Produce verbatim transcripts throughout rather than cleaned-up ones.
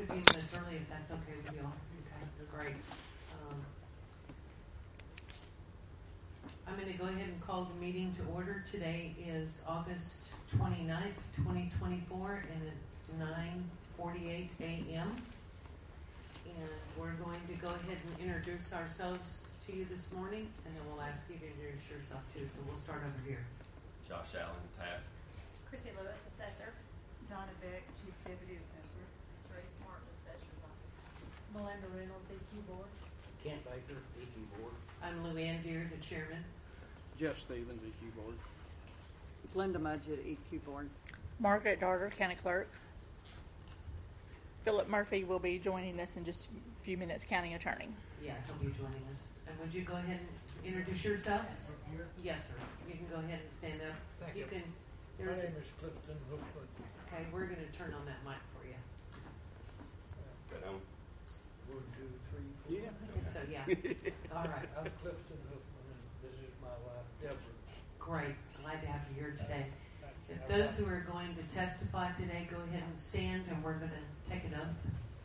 to be this early if that's okay with you all. Okay, great. Um, I'm going to go ahead and call the meeting to order. Today is August twenty-ninth, twenty twenty-four, and it's nine forty-eight a.m. And we're going to go ahead and introduce ourselves to you this morning, and then we'll ask you to introduce yourself too. So we'll start over here. Josh Allen, Task. Chrissy Lewis, Assessor. Donna Beck, Chief Deputy Assessor. Trace Martin, Assessor's Office. Melinda Reynolds, E Q Board. Kent Baker, E Q Board. I'm Luann Deere, the chairman. Jeff Stevens, E Q Board. Linda Mudgett, E Q Board. Margaret Darter, County Clerk. Philip Murphy will be joining us in just a few minutes, County Attorney. Yeah, he'll be joining us. And would you go ahead and introduce yourselves? Yes, sir. You can go ahead and stand up. Thank you you. can. My There's. name is Clifton Hookman. Okay, we're going to turn on that mic for you. Good on. One, two, three, four. Yeah. So yeah. All right. I'm Clifton Hookman, and this is my wife, Deborah. Great. Glad to have you here today. Thank If you. those who are going to testify today, go ahead and stand, and we're going to take it up.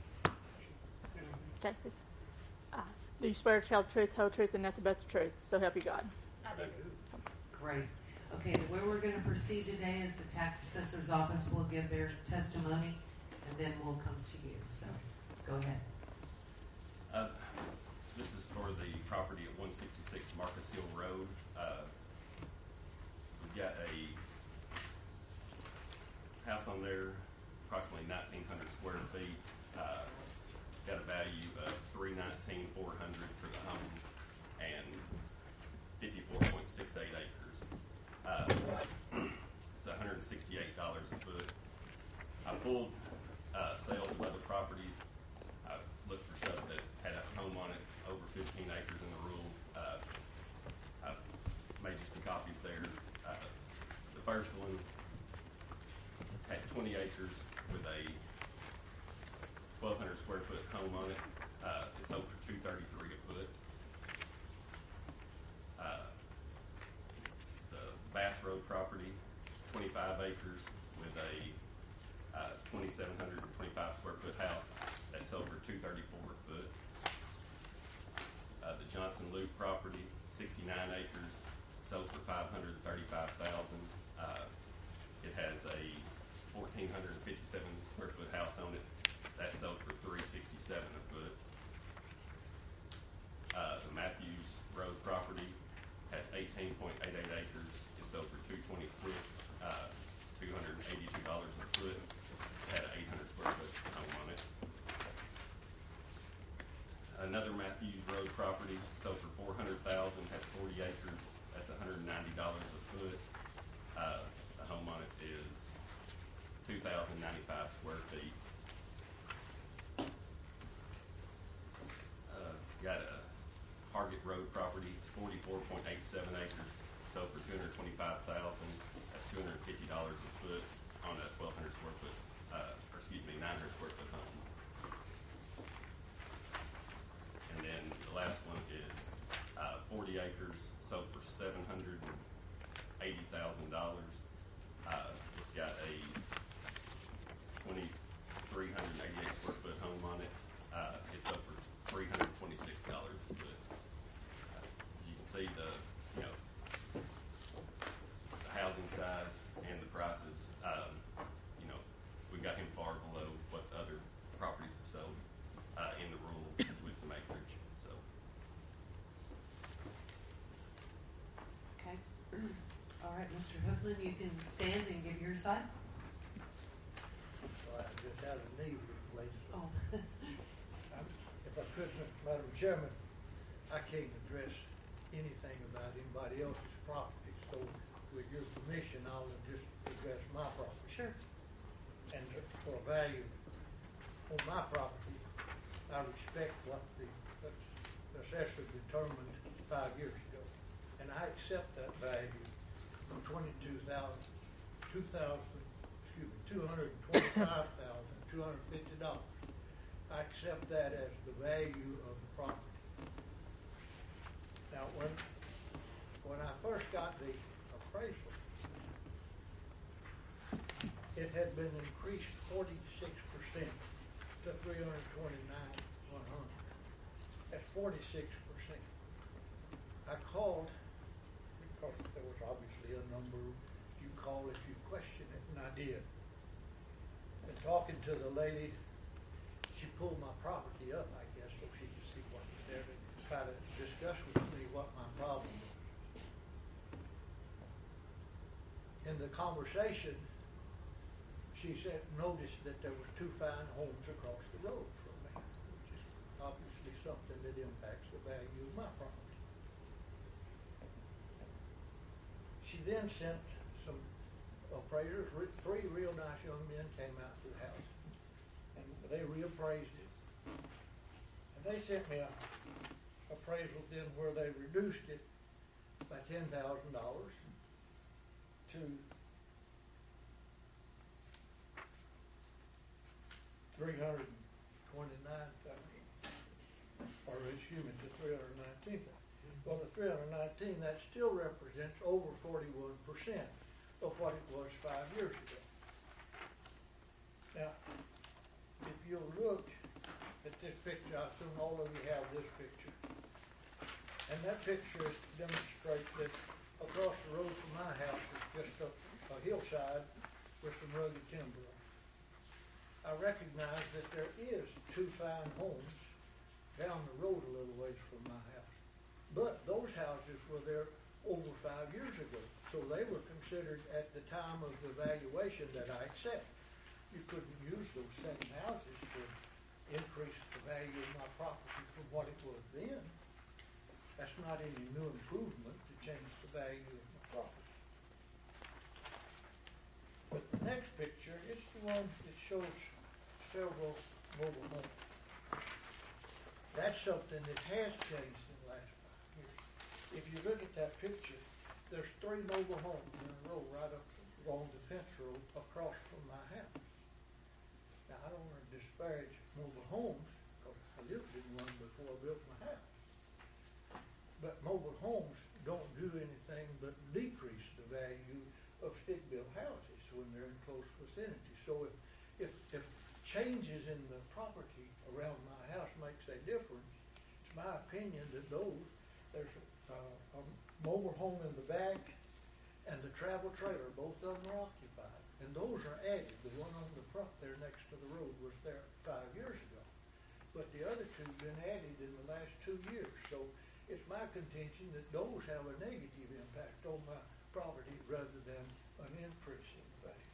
Okay. Uh, do you swear to tell the truth, whole truth, and nothing but the truth? So help you God. I do. Great. Okay, the way we're going to proceed today is the tax assessor's office will give their testimony, and then we'll come to you. So, go ahead. Uh, this is for the property at one sixty-six Marcus Hill Road. Uh, we've got a house on there, approximately nineteen hundred square feet. Uh, got a value of three nineteen four hundred for the home and fifty-four point six eight acres. Uh, it's one hundred sixty-eight dollars a foot. I pulled uh, sales of other properties. I looked for stuff that had a home on it over fifteen acres in the rural. Uh, I made you some copies there. Uh, the first one had twenty acres with a twelve hundred square foot home on it. Uh, it sold for two thirty-three a foot. Uh, the Bass Road property, twenty-five acres with a uh, twenty-seven hundred twenty-five square foot house that sold for two thirty-four a foot. Uh, the Johnson Loop property, sixty-nine acres, sold for five hundred thirty-five thousand. Uh, it has a fourteen fifty-seven square foot house on it that sold for three sixty-seven a foot. Uh, the Matthews Road property has eighteen point eight eight acres. It sold for two twenty-six. Uh, it's two hundred eighty-two dollars a foot. It had an eight hundred square foot home on it. Another Matthews Road property sold for four hundred thousand. Has forty acres. That's one hundred ninety dollars a foot. Uh, the home on it is two thousand ninety-five square feet. Uh, got a Hargett Road property. It's forty-four point eight seven acres. Sold for two hundred twenty-five thousand. That's two hundred fifty dollars a foot on a twelve hundred square foot, uh, or excuse me, nine hundred square foot home. And then the last one is uh, forty acres. Sold for seven hundred eighty thousand dollars. Uh, it's got a twenty-three eighty-eight square foot home on it. Uh, it's sold for three hundred twenty-six dollars a foot. Uh, you can see the, you know, the housing size and the prices. Um, you know, we got him far below what other properties have sold uh, in the rural with some acreage. So. Okay. All right, Mister Hookman, you can stand and give your side. So I just had a knee replacement. Oh. I'm- If I could, Madam Chairman, I can't address anything about anybody else's property. So with your permission, I'll just address my property. Sure. And for a value on my property, I respect what the the assessor determined five years ago. And I accept that value of twenty-two thousand, two thousand, excuse me, two hundred twenty-five thousand, two hundred fifty dollars. I accept that as the value of the property. Now, when, when I first got the appraisal, it had been increased forty-six percent to three forty-six percent. I called because there was obviously a number you call if you question it, and I did. And talking to the lady, she pulled my property up, I guess, so she could see what was there and try to discuss with me what my problem was. In the conversation, she said, noticed that there was two fine homes across the road from me, which is obviously something that impacts the value of my property. She then sent some appraisers, re- three real nice young men came out to the house, and they reappraised it. And they sent me a appraisal then where they reduced it by ten thousand dollars to three hundred twenty-nine thousand, or excuse me, to three hundred nineteen thousand. Well, the three hundred nineteen, that still represents over forty-one percent of what it was five years ago. Now, if you'll look at this picture, I assume all of you have this picture, and that picture demonstrates that across the road from my house is just a, a hillside with some rugged timber. I recognize that there is two fine homes down the road a little ways from my house. But those houses were there over five years ago, so they were considered at the time of the valuation that I accept. You couldn't use those same houses to increase the value of my property from what it was then. That's not any new improvement to change the value of my property. But the next picture is the one that shows several mobile homes. That's something that has changed in the last five years. If you look at that picture, there's three mobile homes in a row right up along the fence road across from my house. Now, I don't want to disparage mobile homes because I lived in one before I built my house. But mobile homes don't do anything but decrease the value of stick-built houses when they're in close vicinity. So if, if, if changes in the property around my house makes a difference, it's my opinion that those, there's a, a mobile home in the back and the travel trailer, both of them are occupied. And those are added. The one on the front there next to the road was there five years ago. But the other two have been added in the last two years. So it's my contention that those have a negative impact on my property rather than an increase in value.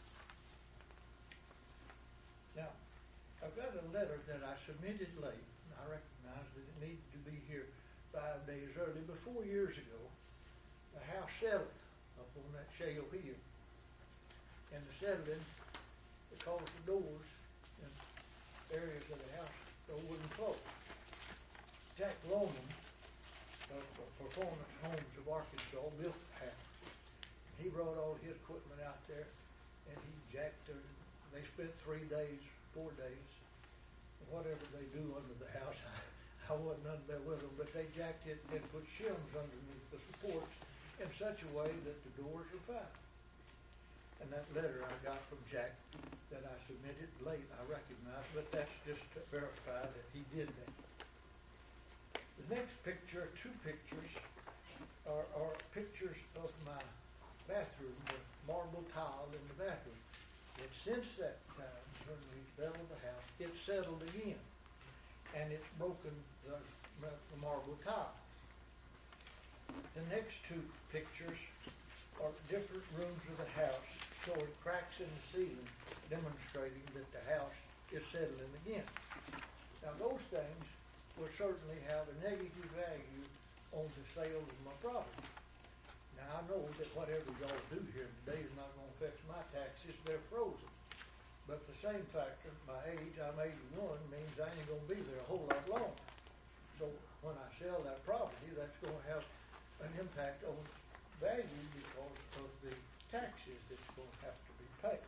Now, I've got a letter that I submitted late, and I recognize that it needed to be here five days early. But four years ago, the house settled up on that shale hill. And the settling, because the doors and areas of the house wouldn't close. Jack Loman of Performance Homes of Arkansas built the house. He brought all his equipment out there, and he jacked it. They spent three days, four days, whatever they do under the house. I, I wasn't under there with them, but they jacked it and put shims underneath the supports in such a way that the doors are fine. And that letter I got from Jack that I submitted late, I recognize, but that's just to verify that he did that. The next picture, two pictures, are, are pictures of my bathroom, the marble tile in the bathroom. And since that time, when we settled the house, it's settled again. And it's broken the, the marble tile. The next two pictures are different rooms of the house showing cracks in the ceiling, demonstrating that the house is settling again. Now those things will certainly have a negative value on the sale of my property. Now I know that whatever y'all do here today is not going to affect my taxes, they're frozen. But the same factor, my age, I'm eighty-one, means I ain't going to be there a whole lot longer. So when I sell that property, that's going to have an impact on value because of the taxes that's going to have to be paid.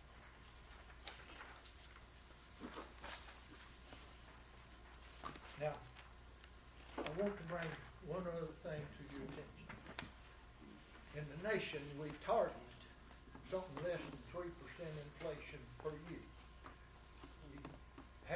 Now, I want to bring one other thing to your attention. In the nation, we target something less than three percent inflation per year. We have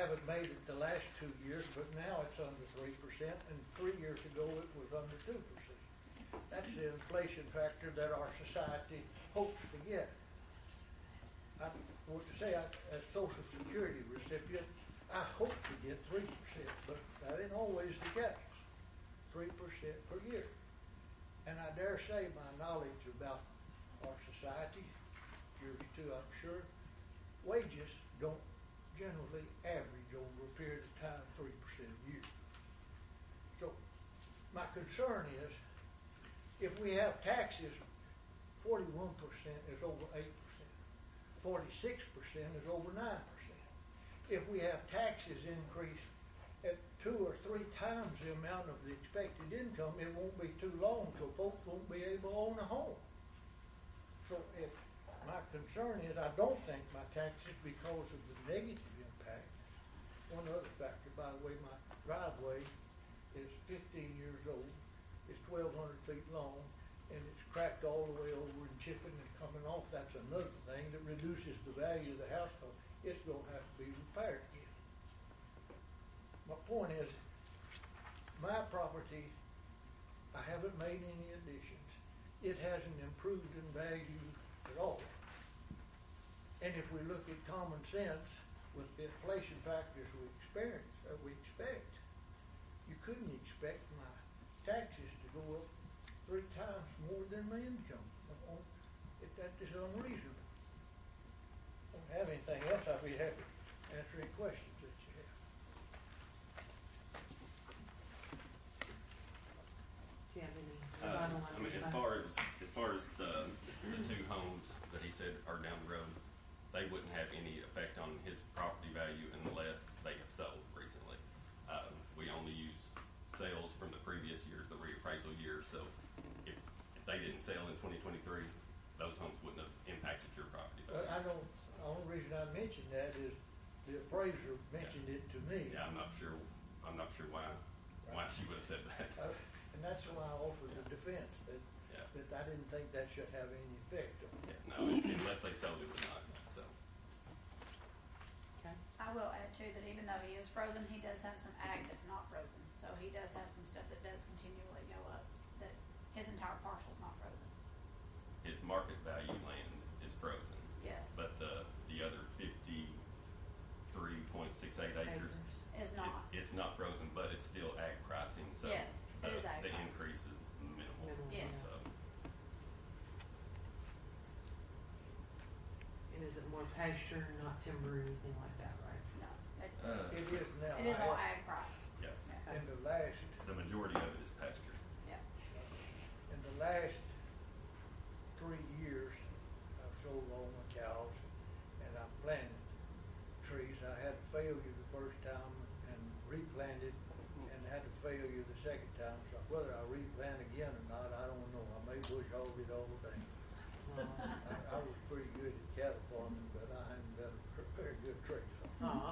haven't made it the last two years, but now it's under three percent, and three years ago it was under two percent. That's the inflation factor that our society hopes to get. I want to say, I, as Social Security recipient, I hope to get three percent, but that ain't always the case. Three percent per year. And I dare say my knowledge about our society, yours too, I'm sure, wages don't generally average over a period of time three percent a year. So my concern is, if we have taxes, forty-one percent is over eight percent. forty-six percent is over nine percent. If we have taxes increase at two or three times the amount of the expected income, it won't be too long till folks won't be able to own a home. So if my concern is, I don't think my taxes, because of the negative impact. One other factor, by the way, my driveway is fifteen years old. It's twelve hundred feet long, and it's cracked all the way over and chipping and coming off. That's another thing that reduces the value of the house, because it's going to have to be repaired again. My point is, my property, I haven't made any additions. It hasn't improved in value at all. And if we look at common sense, with the inflation factors we experience, or we expect, you couldn't expect my taxes to go up three times more than my income. If that is unreasonable. Don't have anything else, I'd be happy to answer any questions that you have. Do you have any Uh, final I mean, as numbers? far as, as far as the, the two homes that he said are down the road, they wouldn't have any effect on his property value unless they have sold recently. Um, we only use sales from the previous years, the reappraisal years, so if, if they didn't sell in twenty twenty-three, those homes wouldn't have impacted your property But I value. don't, the only reason I mentioned that is the appraiser mentioned it to me. Yeah, I'm not sure, I'm not sure why, why she would have said that. Uh, And that's why I offered the defense, that, Yeah. that I didn't think that should have any effect on it. Yeah, no, unless they sold it would not, so. Okay. I will add too that even though he is frozen, he does have some ag that's not frozen. So he does have some stuff that does continually go up, that his entire parcel's not frozen. His market value land is frozen. Yes. But the, the other fifty-three point six eight acres, Is not. It's, it's not frozen, but it's still ag pricing, so. Yes, it the- is ag The pricing. increase is minimal, Minimal, Yes. so. And is it more pasture, not timber or anything like that, right? No. It, Uh, It is now. it is all I- ag priced. Yeah, Yeah. In the last, the majority of it is pasture. Yeah. in the last three years, I've sold all my cows, and I've planted trees. I had failure the first time and replanted, and had a failure the second time. So whether I replant again or not, I don't know. I may bush hog it all day. Well, I, I was pretty good at cattle farming, but I haven't been a very good tree farmer. aw.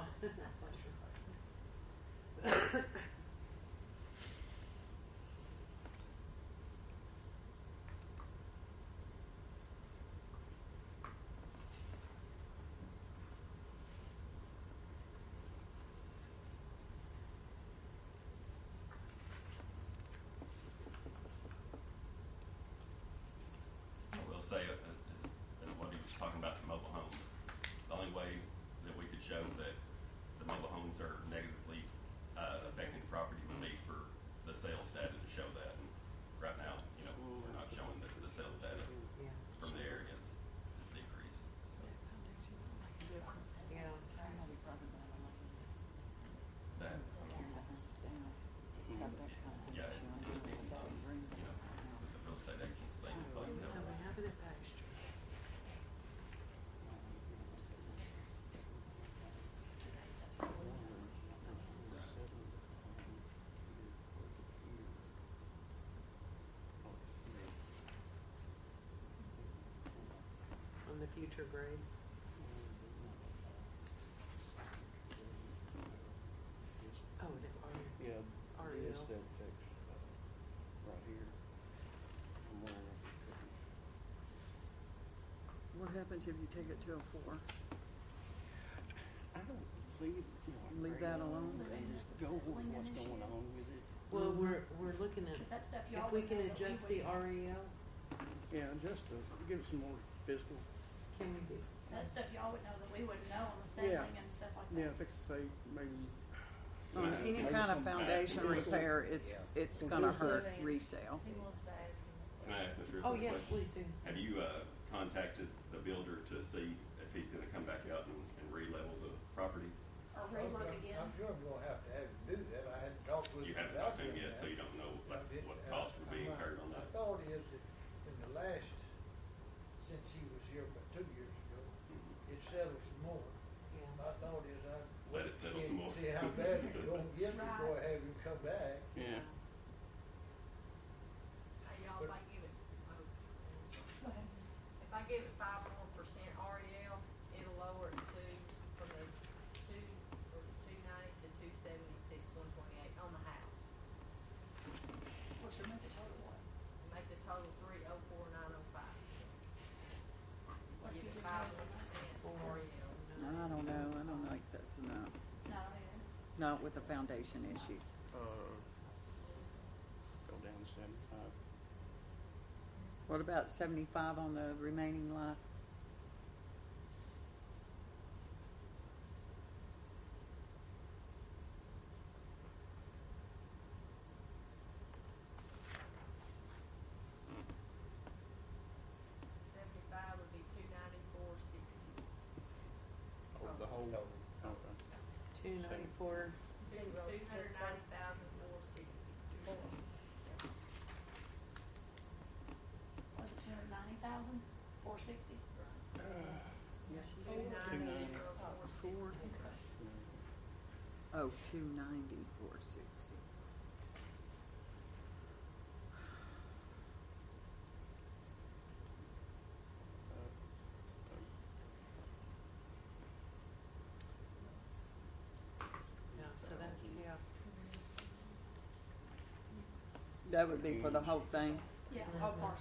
I will say, uh, uh, as what he was talking about, the mobile homes, the only way that we could show that the mobile homes are negatively uh, affecting the property would be for the sales data to show that. And right now, you know, we're not showing that the sales data Yeah. from the area is, is decreased. Yeah. That, yeah, it it depends on, you know, with the real estate agents, they can probably tell. So we have it at pasture. On the future grade. Oh, it already, Yeah, already this know. that affects, uh, right here. And where it affects. What happens if you take it to a four? I don't leave, you know, I leave that alone? Go with what's going on with it. Well, we're, we're looking at, Cause that stuff if y'all we would can know that we adjust the would- R E O, Yeah, just to give it some more fiscal. can we do? That stuff y'all would know that we wouldn't know on the Yeah. settling and stuff like that. Yeah, fix say maybe. On any maybe kind of some- foundation repair, it's, it's Some gonna physical- hurt resale. He wants to ask him. Can I ask Mister Oh, yes, please do. Have you, uh, contacted the builder to see if he's gonna come back out and, and re-level the property? Or I'm relook gonna- again. I'm sure I'm gonna have to have him do that. I hadn't talked with him. You haven't about talked to him doing yet, that. so you don't know what, I didn't- what I- cost would be I'm not- incurred on My that. thought is that in the last, since he was here about two years ago, Mhm. it settled some more. Yeah. My thought is I'd. Let it settle see- some more. See how bad it's gonna get before I have him come back. Yeah. How y'all, if I give it, oh, Go ahead. if I give it five more percent R E L, it'll lower it to, from the two, was it two ninety to two seventy-six, one twenty-eight on the house. What should make the total what? Make the total three oh four nine oh five. What Give if it you five did more that? percent R E L. I don't know, I don't think that's enough. No, either. Not with the foundation issue. Uh, go down to seventy-five. What about seventy-five on the remaining life? Seventy-five would be two ninety-four sixty. Oh, the whole. Okay. Two ninety-four, Two hundred ninety thousand four sixty. Was it two hundred ninety thousand, four sixty? Two ninety four sixty. Oh, two ninety, four sixty. yeah, so that's, yeah. That would be for the whole thing? Yeah, whole parcel.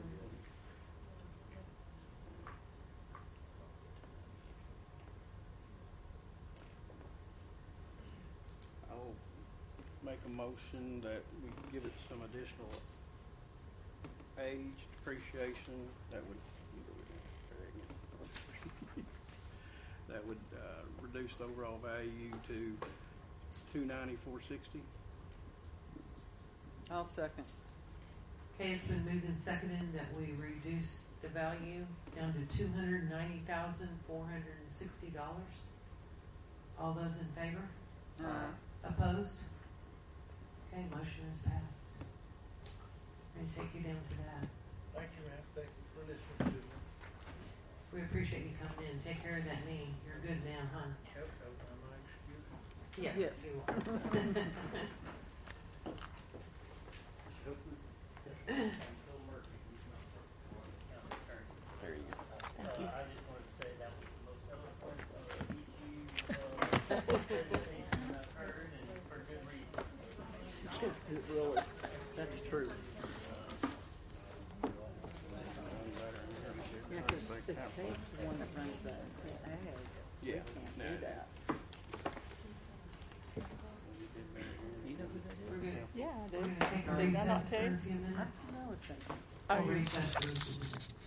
I'll make a motion that we give it some additional age depreciation that would, that would, uh, reduce the overall value to two ninety-four sixty. I'll second. Okay, it's been moved and seconded that we reduce the value down to two hundred ninety thousand, four hundred and sixty dollars. All those in favor? Uh, Opposed? Okay, motion is passed. I'm gonna take you down to that. Thank you, ma'am. Thank you for listening to me. We appreciate you coming in. Take care of that knee. You're a good man, huh? Yep, that was my excuse. Yes, Yes. you are. There you go. Thank you. Uh, I just wanted to say that was the most eloquent uh, issue uh, presentation I've heard, and for good reason. It really, that's true. Yeah, because the state's the one that runs that ag. We Yeah. can't No. do that. You know who that We're gonna, Yeah, I we're do. gonna take a Is that recess for okay? a few minutes. I was thinking. Oh, We'll you- recess for a few minutes.